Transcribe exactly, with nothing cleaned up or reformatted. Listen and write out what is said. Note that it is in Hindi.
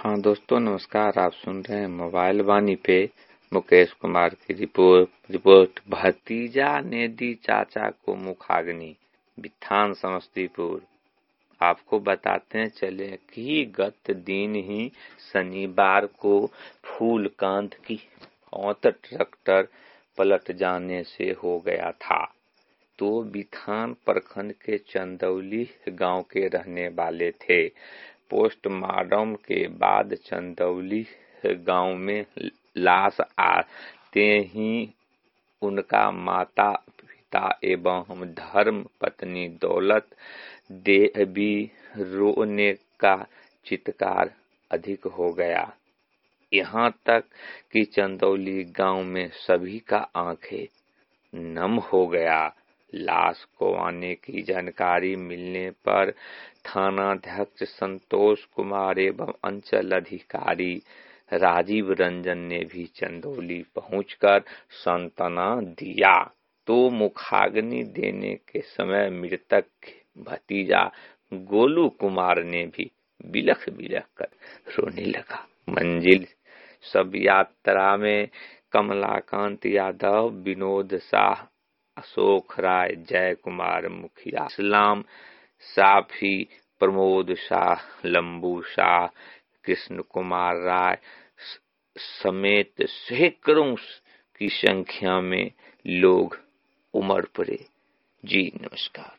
हाँ दोस्तों नमस्कार। आप सुन रहे हैं मोबाइल वाणी पे मुकेश कुमार की रिपोर्ट रिपोर्ट भतीजा ने दी चाचा को मुखाग्नि, बिथान समस्तीपुर। आपको बताते चले कि गत दिन ही शनिवार को फूलकांत की मौत ट्रैक्टर पलट जाने से हो गया था। तो बिथान प्रखंड के चंदौली गांव के रहने वाले थे। पोस्टमार्टम के बाद चंदौली गांव में लाश आते ही उनका माता पिता एवं धर्म पत्नी दौलत देवी रोने का चित्कार अधिक हो गया। यहाँ तक कि चंदौली गांव में सभी का आंखें नम हो गया। लाश को आने की जानकारी मिलने पर थानाध्यक्ष संतोष कुमार एवं अंचल अधिकारी राजीव रंजन ने भी चंदौली पहुंचकर सांत्वना दिया। तो मुखाग्नि देने के समय मृतक भतीजा गोलू कुमार ने भी बिलख बिलख कर रोने लगा। मंजिल शव यात्रा में कमलाकांत यादव, विनोद शाह, अशोक राय, जय कुमार मुखिया, इस्लाम साफी, प्रमोद शाह, लंबू शाह, कृष्ण कुमार राय समेत सैकड़ों की संख्या में लोग उमड़ पड़े। जी नमस्कार।